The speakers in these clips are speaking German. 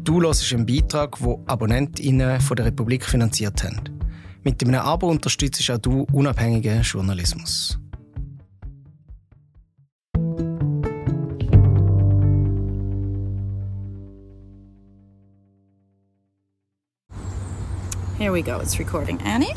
Du hörst einen Beitrag, den AbonnentInnen von der Republik finanziert haben. Mit einem Abo unterstützt auch du unabhängigen Journalismus. Here we go, it's recording. Annie?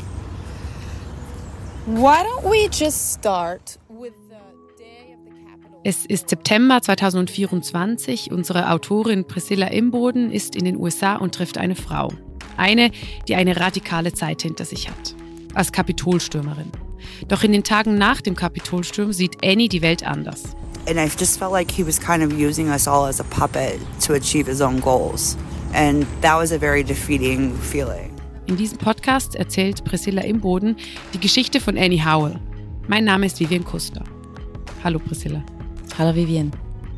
Why don't we just start with the day of the Capitol? Es ist September 2024. Unsere Autorin Priscilla Imboden ist in den USA und trifft eine Frau. Eine, die eine radikale Zeit hinter sich hat. Als Kapitolstürmerin. Doch in den Tagen nach dem Kapitolsturm sieht Annie die Welt anders. And I just felt like he was kind of using us all as a puppet to achieve his own goals. And that was a very defeating feeling. In diesem Podcast erzählt Priscilla Imboden die Geschichte von Annie Howell. Mein Name ist Vivian Kuster. Hallo Priscilla. Hallo Vivian.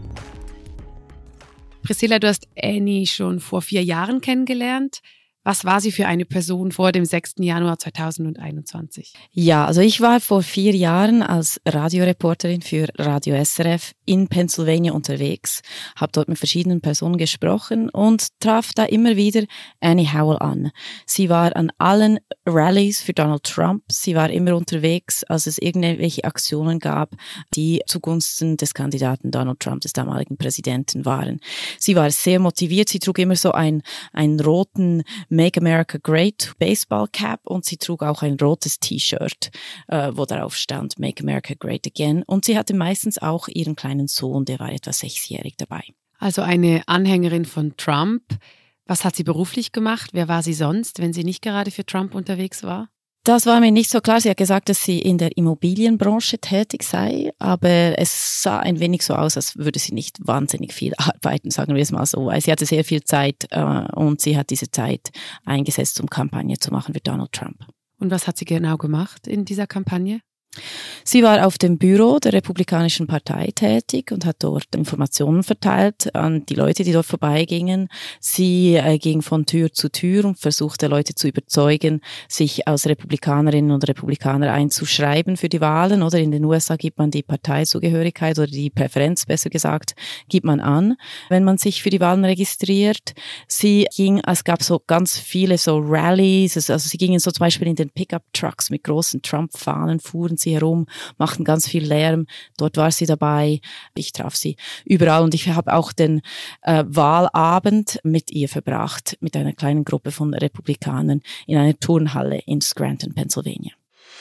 Priscilla, du hast Annie schon vor 4 Jahren kennengelernt. Was war sie für eine Person vor dem 6. Januar 2021? Ja, also ich war vor 4 Jahren als Radioreporterin für Radio SRF in Pennsylvania unterwegs, habe dort mit verschiedenen Personen gesprochen und traf da immer wieder Annie Howell an. Sie war an allen Rallyes für Donald Trump, sie war immer unterwegs, als es irgendwelche Aktionen gab, die zugunsten des Kandidaten Donald Trump, des damaligen Präsidenten, waren. Sie war sehr motiviert, sie trug immer so einen roten Make America Great Baseball Cap und sie trug auch ein rotes T-Shirt, wo darauf stand Make America Great Again. Und sie hatte meistens auch ihren kleinen Sohn, der war etwa 6-jährig dabei. Also eine Anhängerin von Trump. Was hat sie beruflich gemacht? Wer war sie sonst, wenn sie nicht gerade für Trump unterwegs war? Das war mir nicht so klar. Sie hat gesagt, dass sie in der Immobilienbranche tätig sei, aber es sah ein wenig so aus, als würde sie nicht wahnsinnig viel arbeiten, sagen wir es mal so. Sie hatte sehr viel Zeit und sie hat diese Zeit eingesetzt, um Kampagne zu machen für Donald Trump. Und was hat sie genau gemacht in dieser Kampagne? Sie war auf dem Büro der Republikanischen Partei tätig und hat dort Informationen verteilt an die Leute, die dort vorbeigingen. Sie ging von Tür zu Tür und versuchte Leute zu überzeugen, sich als Republikanerinnen und Republikaner einzuschreiben für die Wahlen. Oder in den USA gibt man die Parteizugehörigkeit oder die Präferenz, besser gesagt, gibt man an, wenn man sich für die Wahlen registriert. Es gab so ganz viele so Rallies, also sie gingen so zum Beispiel in den Pickup-Trucks mit großen Trump-Fahnen, fuhren sie herum, machten ganz viel Lärm. Dort war sie dabei. Ich traf sie überall und ich habe auch den Wahlabend mit ihr verbracht, mit einer kleinen Gruppe von Republikanern in einer Turnhalle in Scranton, Pennsylvania.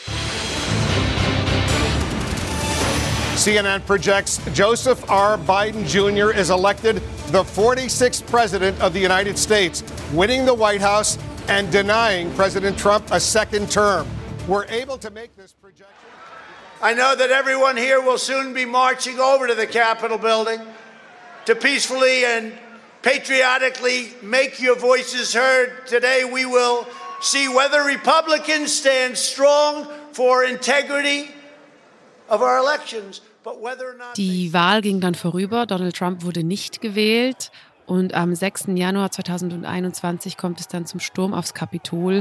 CNN projects Joseph R. Biden Jr. is elected the 46th president of the United States, winning the White House and denying President Trump a second term. We're able to make this projection. I know that everyone here will soon be marching over to the Capitol building to peacefully and patriotically make your voices heard. Today we will see whether Republicans stand strong for integrity of our elections, but whether or not Die Wahl ging dann vorüber, Donald Trump wurde nicht gewählt und am 6. Januar 2021 kommt es dann zum Sturm aufs Kapitol.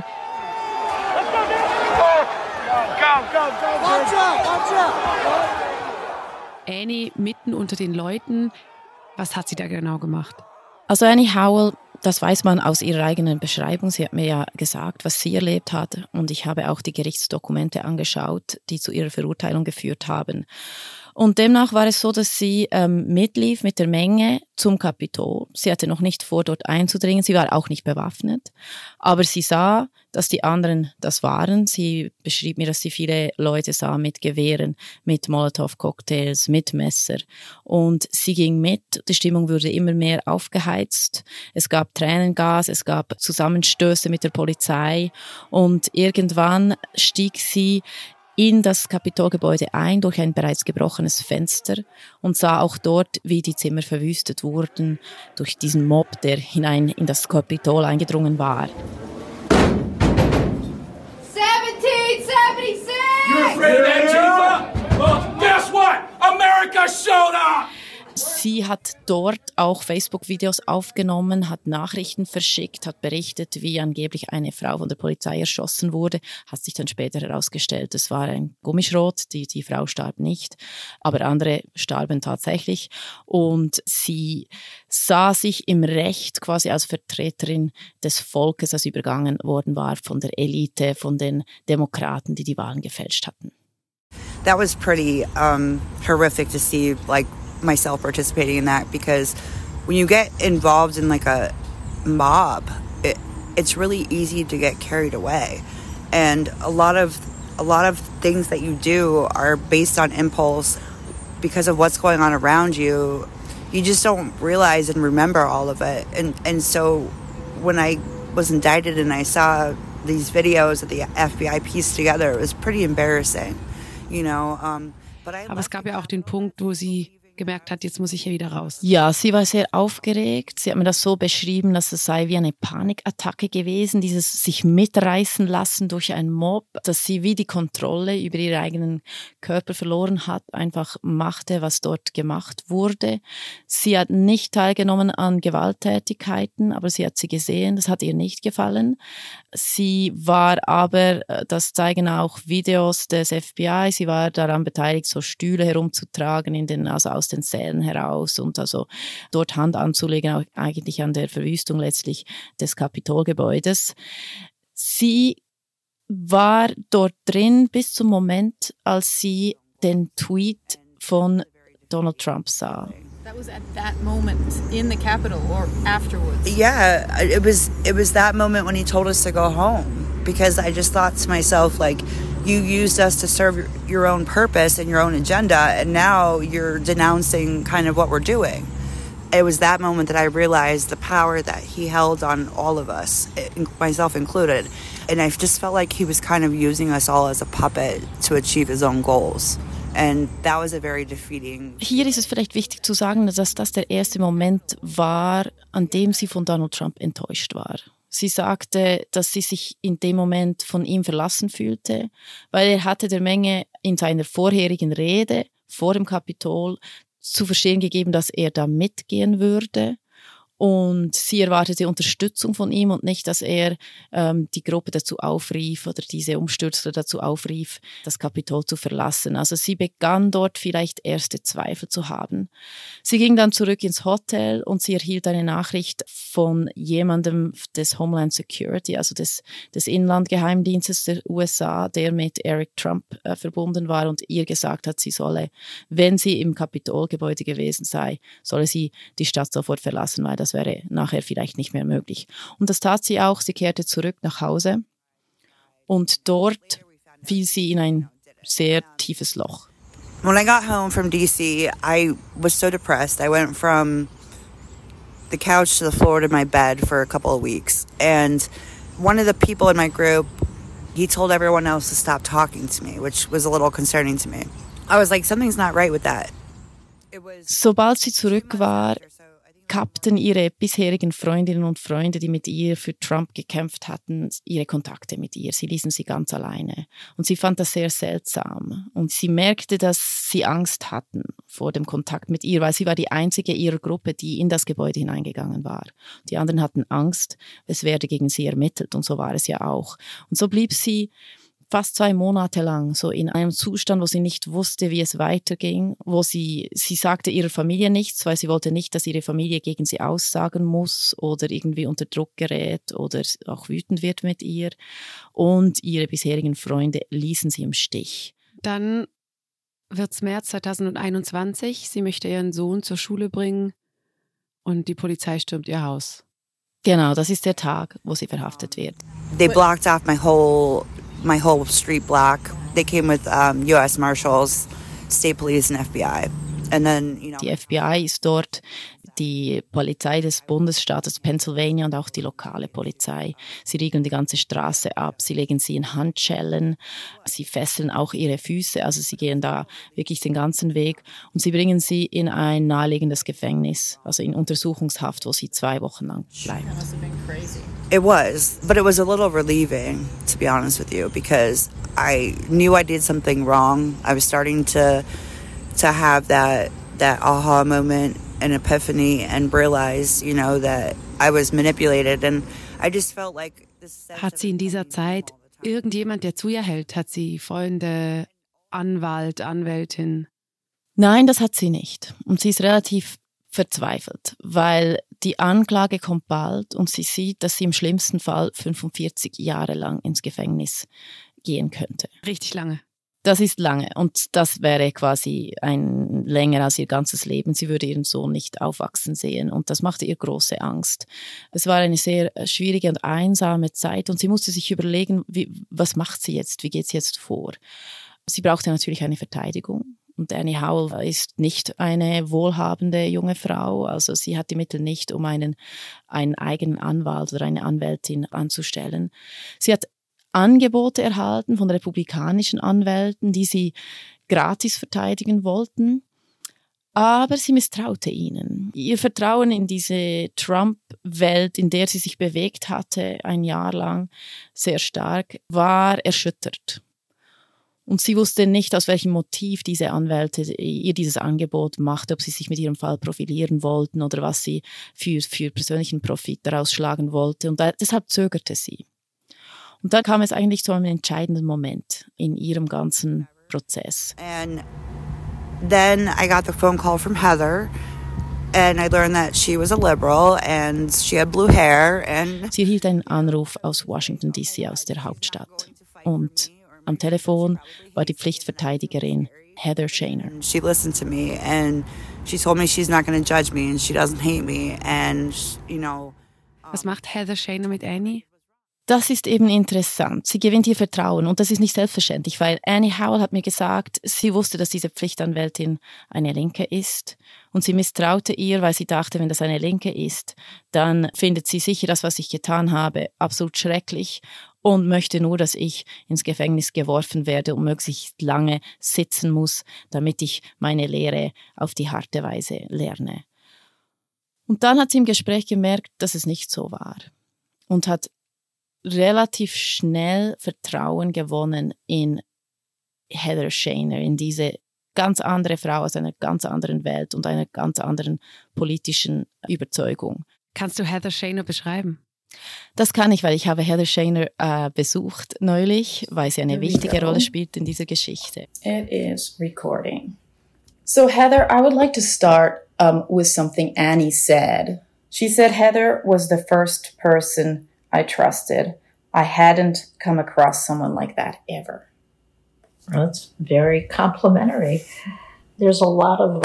Annie mitten unter den Leuten. Was hat sie da genau gemacht? Also Annie Howell, das weiß man aus ihrer eigenen Beschreibung. Sie hat mir ja gesagt, was sie erlebt hat. Und ich habe auch die Gerichtsdokumente angeschaut, die zu ihrer Verurteilung geführt haben. Und demnach war es so, dass sie mitlief mit der Menge zum Kapitol. Sie hatte noch nicht vor, dort einzudringen. Sie war auch nicht bewaffnet. Aber sie sah, dass die anderen das waren. Sie beschrieb mir, dass sie viele Leute sah mit Gewehren, mit Molotow-Cocktails, mit Messer. Und sie ging mit. Die Stimmung wurde immer mehr aufgeheizt. Es gab Tränengas, es gab Zusammenstöße mit der Polizei. Und irgendwann stieg sie in das Kapitolgebäude ein durch ein bereits gebrochenes Fenster und sah auch dort, wie die Zimmer verwüstet wurden durch diesen Mob, der hinein in das Kapitol eingedrungen war. 1776! You're afraid of Antifa? Well, guess what? America showed up! Sie hat dort auch Facebook-Videos aufgenommen, hat Nachrichten verschickt, hat berichtet, wie angeblich eine Frau von der Polizei erschossen wurde. Hat sich dann später herausgestellt, es war ein Gummischrot, die Frau starb nicht, aber andere starben tatsächlich. Und sie sah sich im Recht quasi als Vertreterin des Volkes, das übergangen worden war von der Elite, von den Demokraten, die die Wahlen gefälscht hatten. That was pretty horrific to see, like, myself participating in that, because when you get involved in like a mob, it's really easy to get carried away, and a lot of things that you do are based on impulse because of what's going on around you. You just don't realize and remember all of it, and so when I was indicted and I saw these videos that the FBI pieced together, it was pretty embarrassing, you know. Aber es gab ja auch den Punkt, wo sie gemerkt hat, jetzt muss ich hier wieder raus. Ja, sie war sehr aufgeregt. Sie hat mir das so beschrieben, dass es sei wie eine Panikattacke gewesen, dieses sich mitreißen lassen durch einen Mob, dass sie wie die Kontrolle über ihren eigenen Körper verloren hat, einfach machte, was dort gemacht wurde. Sie hat nicht teilgenommen an Gewalttätigkeiten, aber sie hat sie gesehen, das hat ihr nicht gefallen. Sie war aber, das zeigen auch Videos des FBI, sie war daran beteiligt, so Stühle herumzutragen, also aus den Sälen heraus und also dort Hand anzulegen, auch eigentlich an der Verwüstung letztlich des Kapitolgebäudes. Sie war dort drin bis zum Moment, als sie den Tweet von Donald Trump sah. That was at that moment in the Capitol or afterwards? Yeah, it was that moment when he told us to go home, because I just thought to myself, like, you used us to serve your own purpose and your own agenda, and now you're denouncing kind of what we're doing. It was that moment that I realized the power that he held on all of us, myself included, and I just felt like he was kind of using us all as a puppet to achieve his own goals. And that was a very defeating. Hier ist es vielleicht wichtig zu sagen, dass das der erste Moment war, an dem sie von Donald Trump enttäuscht war. Sie sagte, dass sie sich in dem Moment von ihm verlassen fühlte, weil er hatte der Menge in seiner vorherigen Rede vor dem Kapitol zu verstehen gegeben, dass er da mitgehen würde. Und sie erwartete Unterstützung von ihm und nicht, dass er die Gruppe dazu aufrief oder diese Umstürzler dazu aufrief, das Kapitol zu verlassen. Also sie begann dort vielleicht erste Zweifel zu haben. Sie ging dann zurück ins Hotel und sie erhielt eine Nachricht von jemandem des Homeland Security, also des Inlandgeheimdienstes der USA, der mit Eric Trump verbunden war und ihr gesagt hat, sie solle, wenn sie im Kapitolgebäude gewesen sei, solle sie die Stadt sofort verlassen, weil das wäre nachher vielleicht nicht mehr möglich. Und das tat sie auch. Sie kehrte zurück nach Hause und dort fiel sie in ein sehr tiefes Loch. When I got home from DC, I was so depressed. I went from the couch to the floor to my bed for a couple of weeks. And one of the people in my group, he told everyone else to stop talking to me, which was a little concerning to me. I was like, something's not right with that. Sobald sie zurück war, kappten ihre bisherigen Freundinnen und Freunde, die mit ihr für Trump gekämpft hatten, ihre Kontakte mit ihr. Sie ließen sie ganz alleine. Und sie fand das sehr seltsam. Und sie merkte, dass sie Angst hatten vor dem Kontakt mit ihr, weil sie war die einzige ihrer Gruppe, die in das Gebäude hineingegangen war. Die anderen hatten Angst, es werde gegen sie ermittelt. Und so war es ja auch. Und so blieb sie fast 2 Monate lang so in einem Zustand, wo sie nicht wusste, wie es weiterging, wo sie sagte ihrer Familie nichts, weil sie wollte nicht, dass ihre Familie gegen sie aussagen muss oder irgendwie unter Druck gerät oder auch wütend wird mit ihr. Und ihre bisherigen Freunde ließen sie im Stich. Dann wird es März 2021. Sie möchte ihren Sohn zur Schule bringen und die Polizei stürmt ihr Haus. Genau, das ist der Tag, wo sie verhaftet wird. They blocked off my whole street block. They came with U.S. Marshals, State Police and FBI. And then, you know, die FBI ist dort, die Polizei des Bundesstaates Pennsylvania und auch die lokale Polizei. Sie riegeln die ganze Straße ab, sie legen sie in Handschellen, sie fesseln auch ihre Füße, also sie gehen da wirklich den ganzen Weg und sie bringen sie in ein naheliegendes Gefängnis, also in Untersuchungshaft, wo sie 2 Wochen lang bleiben. It was, but it was a little relieving, to be honest with you, because I knew I did something wrong. I was starting to have that that aha moment and epiphany and realize, you know, that I was manipulated. And I just felt like this. Hat sie in dieser Zeit irgendjemand, der zu ihr hält? Hat sie Freunde, Anwalt, Anwältin? Nein, das hat sie nicht. Und sie ist relativ verzweifelt, weil die Anklage kommt bald und sie sieht, dass sie im schlimmsten Fall 45 Jahre lang ins Gefängnis gehen könnte. Richtig lange. Das ist lange und das wäre quasi länger als ihr ganzes Leben. Sie würde ihren Sohn nicht aufwachsen sehen und das machte ihr große Angst. Es war eine sehr schwierige und einsame Zeit und sie musste sich überlegen, was macht sie jetzt, wie geht sie jetzt vor. Sie brauchte natürlich eine Verteidigung. Und Annie Howell ist nicht eine wohlhabende junge Frau, also sie hat die Mittel nicht, um einen eigenen Anwalt oder eine Anwältin anzustellen. Sie hat Angebote erhalten von republikanischen Anwälten, die sie gratis verteidigen wollten, aber sie misstraute ihnen. Ihr Vertrauen in diese Trump-Welt, in der sie sich bewegt hatte, ein Jahr lang sehr stark, war erschüttert. Und sie wusste nicht, aus welchem Motiv diese Anwälte ihr dieses Angebot machte, ob sie sich mit ihrem Fall profilieren wollten oder was sie für persönlichen Profit daraus schlagen wollte. Und deshalb zögerte sie. Und dann kam es eigentlich zu einem entscheidenden Moment in ihrem ganzen Prozess. And then I got the phone call from Heather. And I learned that she was a liberal and she had blue hair. And sie erhielt einen Anruf aus Washington, D.C., aus der Hauptstadt. Und am Telefon war die Pflichtverteidigerin Heather Shaner. She listened to me and she told me she's not going to judge me and she doesn't hate me and, you know. Was macht Heather Shaner mit Annie? Das ist eben interessant. Sie gewinnt ihr Vertrauen und das ist nicht selbstverständlich, weil Annie Howell hat mir gesagt, sie wusste, dass diese Pflichtanwältin eine Linke ist und sie misstraute ihr, weil sie dachte, wenn das eine Linke ist, dann findet sie sicher das, was ich getan habe, absolut schrecklich und möchte nur, dass ich ins Gefängnis geworfen werde und möglichst lange sitzen muss, damit ich meine Lehre auf die harte Weise lerne. Und dann hat sie im Gespräch gemerkt, dass es nicht so war und hat relativ schnell Vertrauen gewonnen in Heather Shaner, in diese ganz andere Frau aus einer ganz anderen Welt und einer ganz anderen politischen Überzeugung. Kannst du Heather Shaner beschreiben? Das kann ich, weil ich habe Heather Shaner besucht neulich, weil sie eine wichtige Rolle spielt in dieser Geschichte. It is recording. So Heather, I would like to start with something Annie said. She said Heather was the first person I trusted. I hadn't come across someone like that ever. Well, that's very complimentary. There's a lot of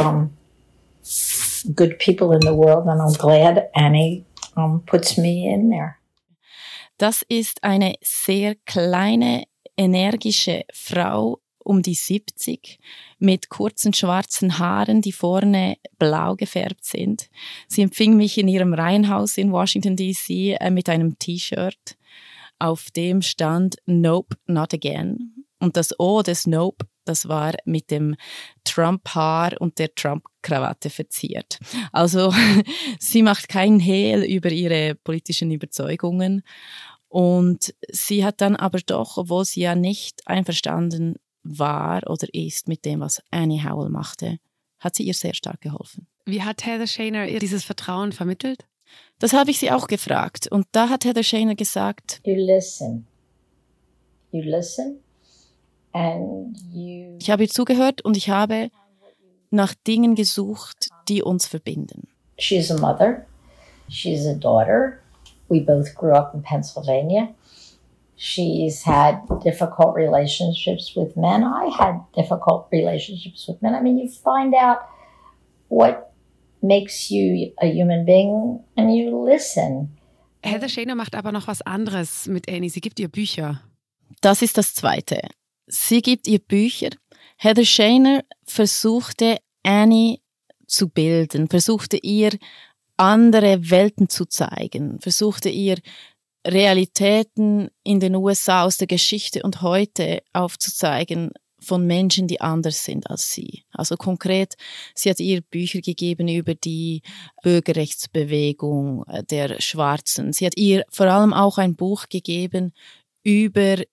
good people in the world, and I'm glad Annie puts me in there. Das ist eine sehr kleine, energische Frau um die 70 mit kurzen schwarzen Haaren, die vorne blau gefärbt sind. Sie empfing mich in ihrem Reihenhaus in Washington, D.C. Mit einem T-Shirt, auf dem stand Nope, not again. Und das O des Nope, das war mit dem Trump-Haar und der Trump-Krawatte verziert. Also sie macht keinen Hehl über ihre politischen Überzeugungen. Und sie hat dann aber doch, obwohl sie ja nicht einverstanden war oder ist mit dem, was Annie Howell machte, hat sie ihr sehr stark geholfen. Wie hat Heather Shaner ihr dieses Vertrauen vermittelt? Das habe ich sie auch gefragt. Und da hat Heather Shaner gesagt, You listen. You listen and you... Ich habe ihr zugehört und ich habe nach Dingen gesucht, die uns verbinden. She's a mother. She's a daughter. We both grew up in Pennsylvania. She's had difficult relationships with men. I had difficult relationships with men. I mean, you find out what makes you a human being and you listen. Heather Shaner macht aber noch was anderes mit Annie. Sie gibt ihr Bücher. Das ist das Zweite. Sie gibt ihr Bücher. Heather Shaner versuchte Annie zu bilden, versuchte ihr andere Welten zu zeigen, versuchte ihr Realitäten in den USA aus der Geschichte und heute aufzuzeigen von Menschen, die anders sind als sie. Also konkret, sie hat ihr Bücher gegeben über die Bürgerrechtsbewegung der Schwarzen. Sie hat ihr vor allem auch ein Buch gegeben über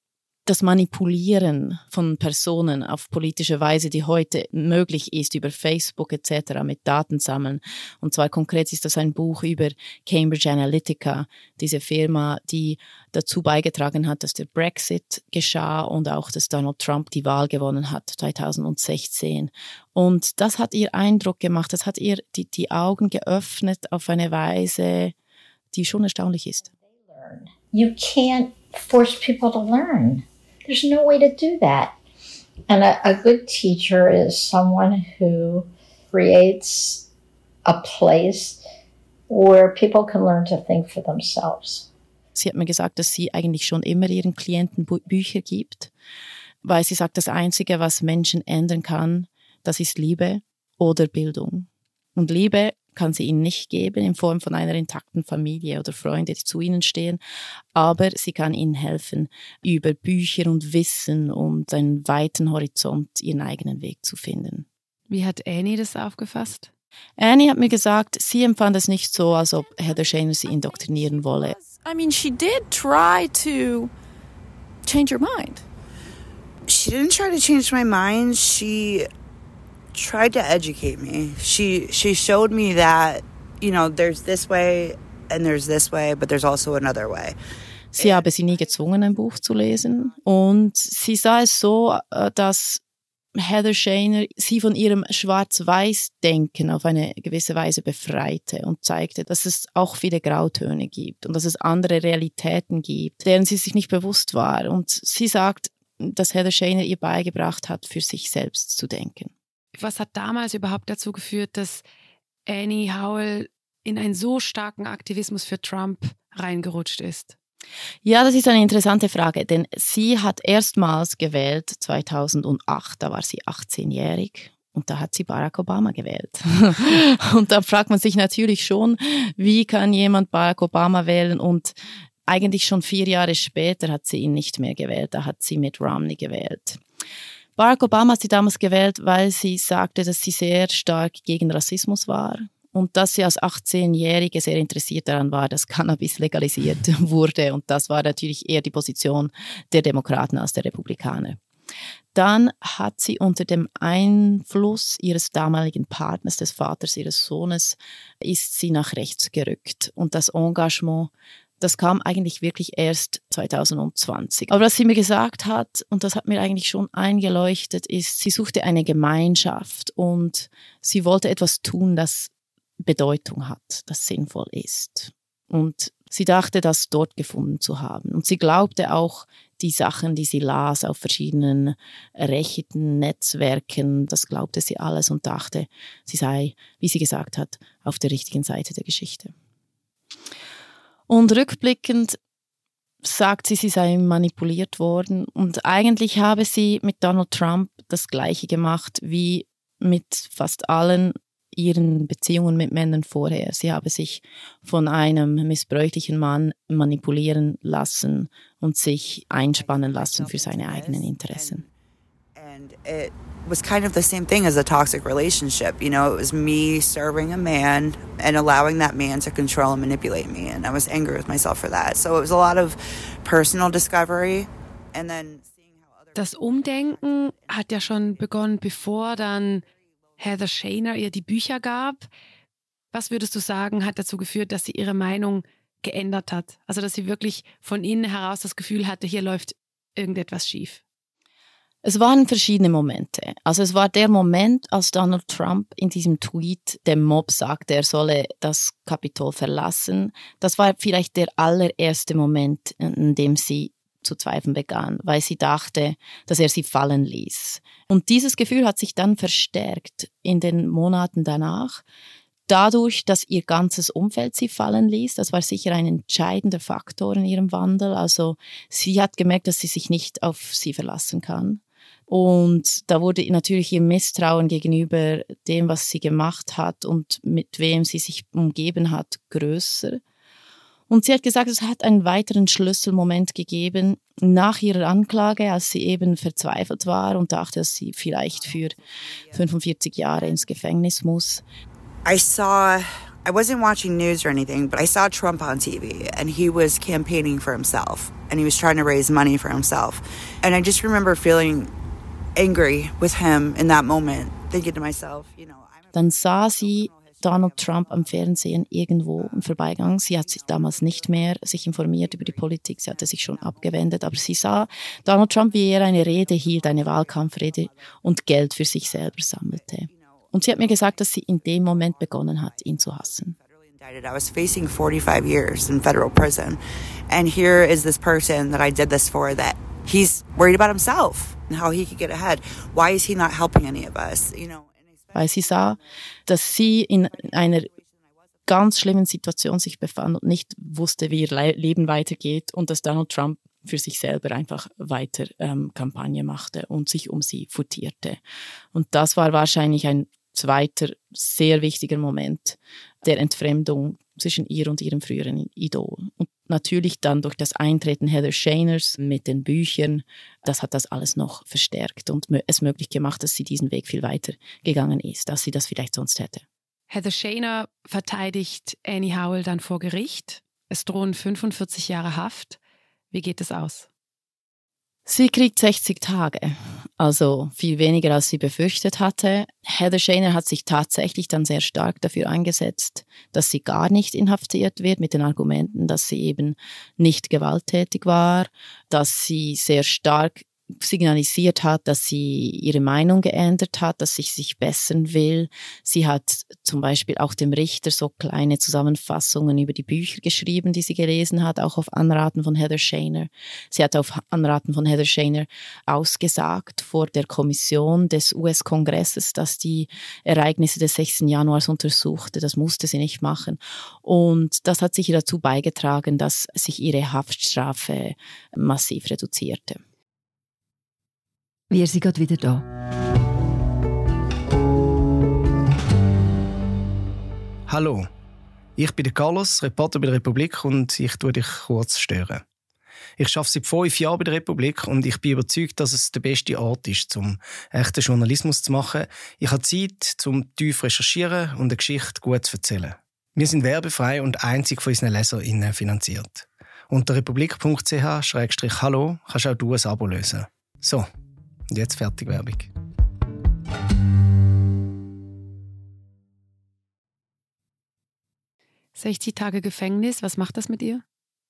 das Manipulieren von Personen auf politische Weise, die heute möglich ist, über Facebook etc. mit Daten sammeln. Und zwar konkret ist das ein Buch über Cambridge Analytica, diese Firma, die dazu beigetragen hat, dass der Brexit geschah und auch, dass Donald Trump die Wahl gewonnen hat 2016. Und das hat ihr Eindruck gemacht, das hat ihr die Augen geöffnet auf eine Weise, die schon erstaunlich ist. You can't force people to learn. There's no way to do that. And a good teacher is someone who creates a place where people can learn to think for themselves. Sie hat mir gesagt, dass sie eigentlich schon immer ihren Klienten Bücher gibt, weil sie sagt, das Einzige, was Menschen ändern kann, das ist Liebe oder Bildung. Und Liebe kann sie ihnen nicht geben in Form von einer intakten Familie oder Freunde, die zu ihnen stehen, aber sie kann ihnen helfen, über Bücher und Wissen und einen weiten Horizont ihren eigenen Weg zu finden. Wie hat Annie das aufgefasst? Annie hat mir gesagt, sie empfand es nicht so, als ob Heather Shaner sie indoktrinieren wolle. I mean, she did try to change your mind. She didn't try to change my mind. She tried to educate me. She showed me that, you know, there's this way and there's this way, but there's also another way. Sie habe sie nie gezwungen, ein Buch zu lesen. Und sie sah es so, dass Heather Shaner sie von ihrem Schwarz-Weiß-Denken auf eine gewisse Weise befreite und zeigte, dass es auch viele Grautöne gibt und dass es andere Realitäten gibt, deren sie sich nicht bewusst war. Und sie sagt, dass Heather Shaner ihr beigebracht hat, für sich selbst zu denken. Was hat damals überhaupt dazu geführt, dass Annie Howell in einen so starken Aktivismus für Trump reingerutscht ist? Ja, das ist eine interessante Frage, denn sie hat erstmals gewählt 2008, da war sie 18-jährig und da hat sie Barack Obama gewählt. Und da fragt man sich natürlich schon, wie kann jemand Barack Obama wählen, und eigentlich schon 4 Jahre später hat sie ihn nicht mehr gewählt, da hat sie Mitt Romney gewählt. Barack Obama hat sie damals gewählt, weil sie sagte, dass sie sehr stark gegen Rassismus war und dass sie als 18-Jährige sehr interessiert daran war, dass Cannabis legalisiert wurde. Und das war natürlich eher die Position der Demokraten als der Republikaner. Dann hat sie unter dem Einfluss ihres damaligen Partners, des Vaters ihres Sohnes, ist sie nach rechts gerückt. Und das Engagement, das kam eigentlich wirklich erst 2020. Aber was sie mir gesagt hat, und das hat mir eigentlich schon eingeleuchtet, ist, sie suchte eine Gemeinschaft und sie wollte etwas tun, das Bedeutung hat, das sinnvoll ist. Und sie dachte, das dort gefunden zu haben. Und sie glaubte auch, die Sachen, die sie las auf verschiedenen rechten Netzwerken, das glaubte sie alles und dachte, sie sei, wie sie gesagt hat, auf der richtigen Seite der Geschichte. Und rückblickend sagt sie, sie sei manipuliert worden. Und eigentlich habe sie mit Donald Trump das Gleiche gemacht wie mit fast allen ihren Beziehungen mit Männern vorher. Sie habe sich von einem missbräuchlichen Mann manipulieren lassen und sich einspannen lassen für seine eigenen Interessen. And it was kind of the same thing as a toxic relationship. You know, it was me serving a man and allowing that man to control and manipulate me. And I was angry with myself for that. So it was a lot of personal discovery and then seeing how other... Das Umdenken hat ja schon begonnen, bevor dann Heather Shaner ihr die Bücher gab. Was würdest du sagen, hat dazu geführt, dass sie ihre Meinung geändert hat? Also, dass sie wirklich von innen heraus das Gefühl hatte, hier läuft irgendetwas schief. Es waren verschiedene Momente. Also es war der Moment, als Donald Trump in diesem Tweet dem Mob sagte, er solle das Kapitol verlassen. Das war vielleicht der allererste Moment, in dem sie zu zweifeln begann, weil sie dachte, dass er sie fallen ließ. Und dieses Gefühl hat sich dann verstärkt in den Monaten danach, dadurch, dass ihr ganzes Umfeld sie fallen ließ. Das war sicher ein entscheidender Faktor in ihrem Wandel. Also sie hat gemerkt, dass sie sich nicht auf sie verlassen kann. Und da wurde natürlich ihr Misstrauen gegenüber dem, was sie gemacht hat und mit wem sie sich umgeben hat, größer. Und sie hat gesagt, es hat einen weiteren Schlüsselmoment gegeben nach ihrer Anklage, als sie eben verzweifelt war und dachte, dass sie vielleicht für 45 Jahre ins Gefängnis muss. I saw I wasn't watching news or anything, but I saw Trump on TV, and he was campaigning for himself, and he was trying to raise money for himself. And I just remember feeling angry with him in that moment, thinking to myself, Dann sah sie Donald Trump am Fernsehen irgendwo im Vorbeigang. Sie hat sich damals nicht mehr sich informiert über die Politik, sie hatte sich schon abgewendet, aber sie sah Donald Trump, wie er eine Rede hielt, eine Wahlkampfrede und Geld für sich selber sammelte. Und sie hat mir gesagt, dass sie in dem Moment begonnen hat, ihn zu hassen. I was facing 45 years in federal prison, and here is this person that I did this for that he's worried about himself and how he could get ahead. Why is he not helping any of us? Weil sie sah, dass sie in einer ganz schlimmen Situation sich befand und nicht wusste, wie ihr Leben weitergeht und dass Donald Trump für sich selber einfach weiter Kampagne machte und sich um sie futierte. Und das war wahrscheinlich ein zweiter sehr wichtiger Moment der Entfremdung zwischen ihr und ihrem früheren Idol. Und natürlich dann durch das Eintreten Heather Shayners mit den Büchern, das hat das alles noch verstärkt und es möglich gemacht, dass sie diesen Weg viel weiter gegangen ist, als sie das vielleicht sonst hätte. Heather Shayner verteidigt Annie Howell dann vor Gericht. Es drohen 45 Jahre Haft. Wie geht es aus? Sie kriegt 60 Tage, also viel weniger, als sie befürchtet hatte. Heather Shayner hat sich tatsächlich dann sehr stark dafür eingesetzt, dass sie gar nicht inhaftiert wird, mit den Argumenten, dass sie eben nicht gewalttätig war, dass sie sehr stark signalisiert hat, dass sie ihre Meinung geändert hat, dass sie sich bessern will. Sie hat zum Beispiel auch dem Richter so kleine Zusammenfassungen über die Bücher geschrieben, die sie gelesen hat, auch auf Anraten von Heather Shayner. Sie hat auf Anraten von Heather Shayner ausgesagt vor der Kommission des US-Kongresses, dass die Ereignisse des 6. Januars untersuchte. Das musste sie nicht machen. Und das hat sicher dazu beigetragen, dass sich ihre Haftstrafe massiv reduzierte. Wir sind gerade wieder da. Hallo, ich bin der Carlos, Reporter bei der Republik und ich tue dich kurz stören. Ich arbeite seit 5 Jahren bei der Republik und ich bin überzeugt, dass es der beste Ort ist, um echten Journalismus zu machen. Ich habe Zeit, um tief zu recherchieren und eine Geschichte gut zu erzählen. Wir sind werbefrei und einzig von unseren LeserInnen finanziert. Unter republik.ch/hallo kannst auch du ein Abo lösen. So. Und jetzt fertig Werbung. »60 Tage Gefängnis, was macht das mit ihr?«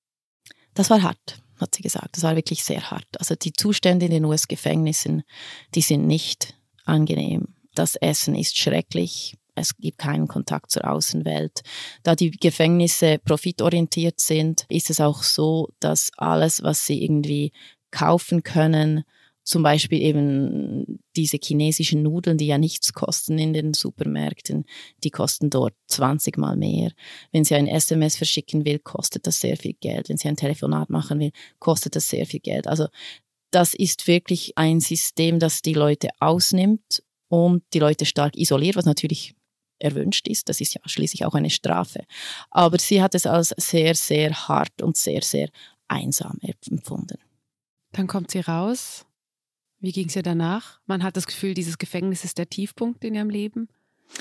Das war hart, hat sie gesagt. Das war wirklich sehr hart. Also die Zustände in den US-Gefängnissen, die sind nicht angenehm. Das Essen ist schrecklich. Es gibt keinen Kontakt zur Außenwelt. Da die Gefängnisse profitorientiert sind, ist es auch so, dass alles, was sie irgendwie kaufen können, zum Beispiel eben diese chinesischen Nudeln, die ja nichts kosten in den Supermärkten, die kosten dort 20 Mal mehr. Wenn sie ein SMS verschicken will, kostet das sehr viel Geld. Wenn sie ein Telefonat machen will, kostet das sehr viel Geld. Also das ist wirklich ein System, das die Leute ausnimmt und die Leute stark isoliert, was natürlich erwünscht ist. Das ist ja schließlich auch eine Strafe. Aber sie hat es als sehr, sehr hart und sehr, sehr einsam empfunden. Dann kommt sie raus. Wie ging es ihr danach? Man hat das Gefühl, dieses Gefängnis ist der Tiefpunkt in ihrem Leben.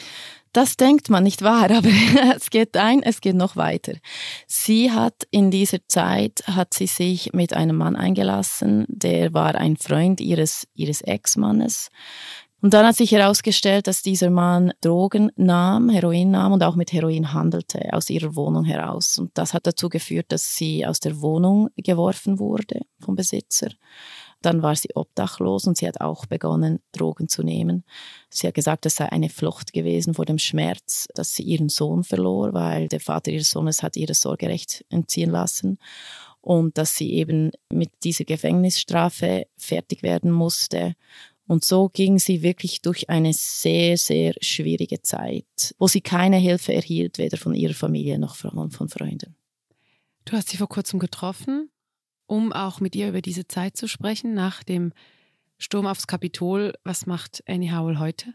Das denkt man, nicht wahr? Aber es geht noch weiter. Sie hat in dieser Zeit, hat sie sich mit einem Mann eingelassen, der war ein Freund ihres Ex-Mannes. Und dann hat sich herausgestellt, dass dieser Mann Drogen nahm, Heroin nahm und auch mit Heroin handelte, aus ihrer Wohnung heraus. Und das hat dazu geführt, dass sie aus der Wohnung geworfen wurde vom Besitzer. Dann war sie obdachlos und sie hat auch begonnen, Drogen zu nehmen. Sie hat gesagt, es sei eine Flucht gewesen vor dem Schmerz, dass sie ihren Sohn verlor, weil der Vater ihres Sohnes hat ihr das Sorgerecht entziehen lassen und dass sie eben mit dieser Gefängnisstrafe fertig werden musste. Und so ging sie wirklich durch eine sehr, sehr schwierige Zeit, wo sie keine Hilfe erhielt, weder von ihrer Familie noch von Freunden. Du hast sie vor kurzem getroffen, um auch mit ihr über diese Zeit zu sprechen, nach dem Sturm aufs Kapitol. Was macht Annie Howell heute?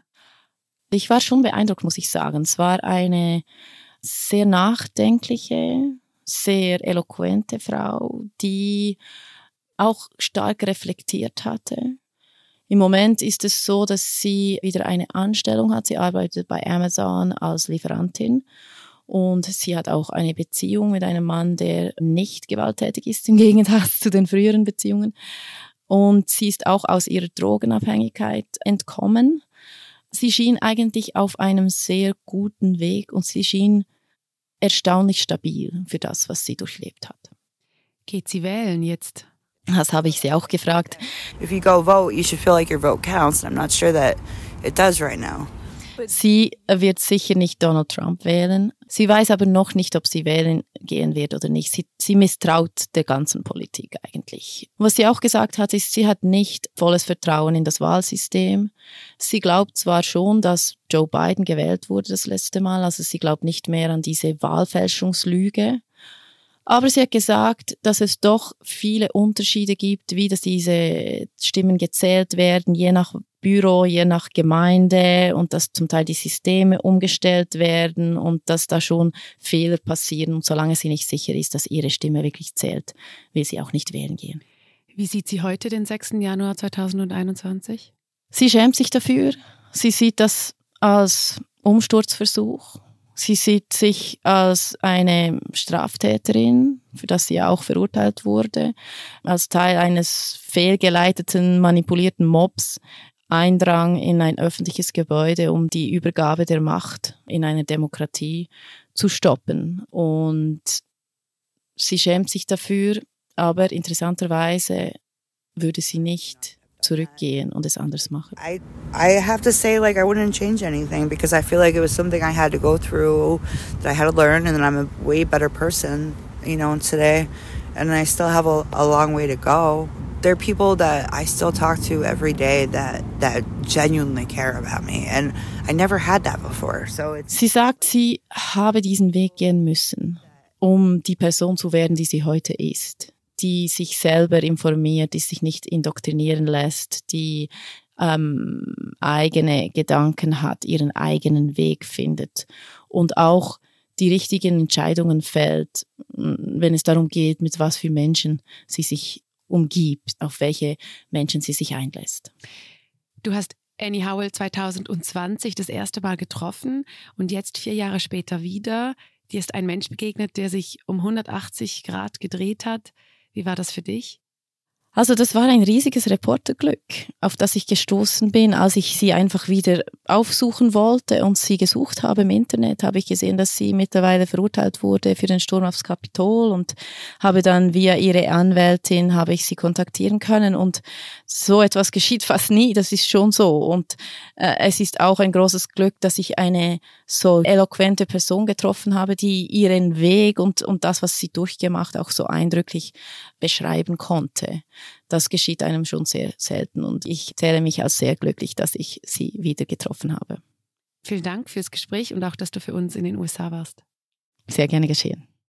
Ich war schon beeindruckt, muss ich sagen. Es war eine sehr nachdenkliche, sehr eloquente Frau, die auch stark reflektiert hatte. Im Moment ist es so, dass sie wieder eine Anstellung hat. Sie arbeitet bei Amazon als Lieferantin. Und sie hat auch eine Beziehung mit einem Mann, der nicht gewalttätig ist, im Gegensatz zu den früheren Beziehungen. Und sie ist auch aus ihrer Drogenabhängigkeit entkommen. Sie schien eigentlich auf einem sehr guten Weg und sie schien erstaunlich stabil für das, was sie durchlebt hat. Geht sie wählen jetzt? Das habe ich sie auch gefragt. If you go vote, you should feel like your vote counts. I'm not sure that it does right now. Sie wird sicher nicht Donald Trump wählen. Sie weiß aber noch nicht, ob sie wählen gehen wird oder nicht. Sie misstraut der ganzen Politik eigentlich. Was sie auch gesagt hat, ist, sie hat nicht volles Vertrauen in das Wahlsystem. Sie glaubt zwar schon, dass Joe Biden gewählt wurde das letzte Mal, also sie glaubt nicht mehr an diese Wahlfälschungslüge. Aber sie hat gesagt, dass es doch viele Unterschiede gibt, wie dass diese Stimmen gezählt werden, je nach Büro, je nach Gemeinde und dass zum Teil die Systeme umgestellt werden und dass da schon Fehler passieren. Und solange sie nicht sicher ist, dass ihre Stimme wirklich zählt, will sie auch nicht wählen gehen. Wie sieht sie heute den 6. Januar 2021? Sie schämt sich dafür. Sie sieht das als Umsturzversuch. Sie sieht sich als eine Straftäterin, für das sie auch verurteilt wurde, als Teil eines fehlgeleiteten, manipulierten Mobs, Eindrang in ein öffentliches Gebäude, um die Übergabe der Macht in einer Demokratie zu stoppen. Und sie schämt sich dafür, aber interessanterweise würde sie nicht zurückgehen und es anders machen. I have to say, like, I wouldn't change anything because I feel like it was something I had to go through, that I had to learn, and then I'm a way better person, you know, today, and I still have a long way to go. There are people that I still talk to every day that genuinely care about me, and I never had that before. So sie sagt, sie habe diesen Weg gehen müssen, um die Person zu werden, die sie heute ist, die sich selber informiert, die sich nicht indoktrinieren lässt, die eigene Gedanken hat, ihren eigenen Weg findet und auch die richtigen Entscheidungen fällt, wenn es darum geht, mit was für Menschen sie sich umgibt, auf welche Menschen sie sich einlässt. Du hast Annie Howell 2020 das erste Mal getroffen und jetzt 4 Jahre später wieder. Dir ist ein Mensch begegnet, der sich um 180 Grad gedreht hat. Wie war das für dich? Also das war ein riesiges Reporterglück, auf das ich gestoßen bin, als ich sie einfach wieder aufsuchen wollte und sie gesucht habe im Internet, habe ich gesehen, dass sie mittlerweile verurteilt wurde für den Sturm aufs Kapitol und habe dann via ihre Anwältin habe ich sie kontaktieren können und so etwas geschieht fast nie, das ist schon so und es ist auch ein großes Glück, dass ich eine so eloquente Person getroffen habe, die ihren Weg und das, was sie durchgemacht, auch so eindrücklich beschreiben konnte. Das geschieht einem schon sehr selten und ich zähle mich als sehr glücklich, dass ich sie wieder getroffen habe. Vielen Dank fürs Gespräch und auch, dass du für uns in den USA warst. Sehr gerne geschehen.